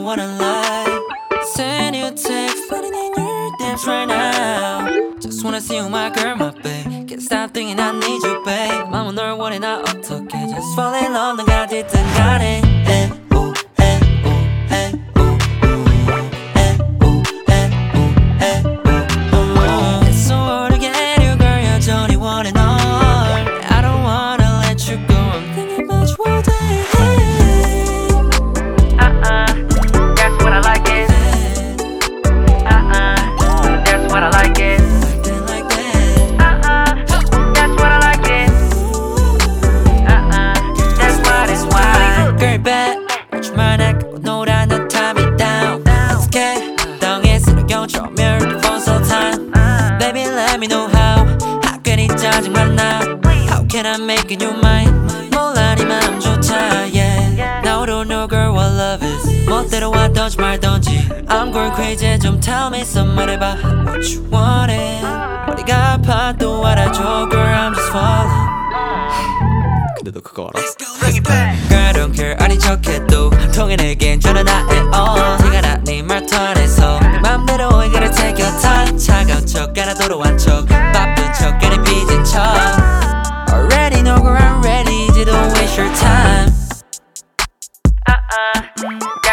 wanna lie. Send you a text, putting in your DMs right now. Just wanna see you, my girl, my babe. Can't stop thinking I need you, babe. 마음은 널 원해 나 어떡해. Just fall in love 넌 어디든 간에. It's so hard to get you, girl. 여전히 원해 널. I don't wanna let you go. I'm thinking about you all day. That's what I like it. That's what I like it. Like that. That's what I like it. That's what it's why. Girl, bet. 주말 나가고 놀아 너 탐이 down. Let's get 땅에서 경처럼 the phone so time. Baby, let me know how. 괜히 짜증만 나. How can I make you mine? 몰라 네 마음조차, yeah. Now I don't know, girl, what love is. 멋대로 왔던지 말던지. I'm going crazy, 좀 tell me some 말해봐. What you wanted. 머리가 아파 또 알아줘, girl, I'm just falling. 근데 너 그거 알아? Girl, I don't care, 아닌 척해도 한 통에 내겐 전화 나의 on. 티가 나 네 말투안에서 네 맘대로 I gotta take your time. 차가운 척 까나도로한 척 바쁜 척 괜히 삐진 척. Already know girl I'm ready, 이제 don't waste your time.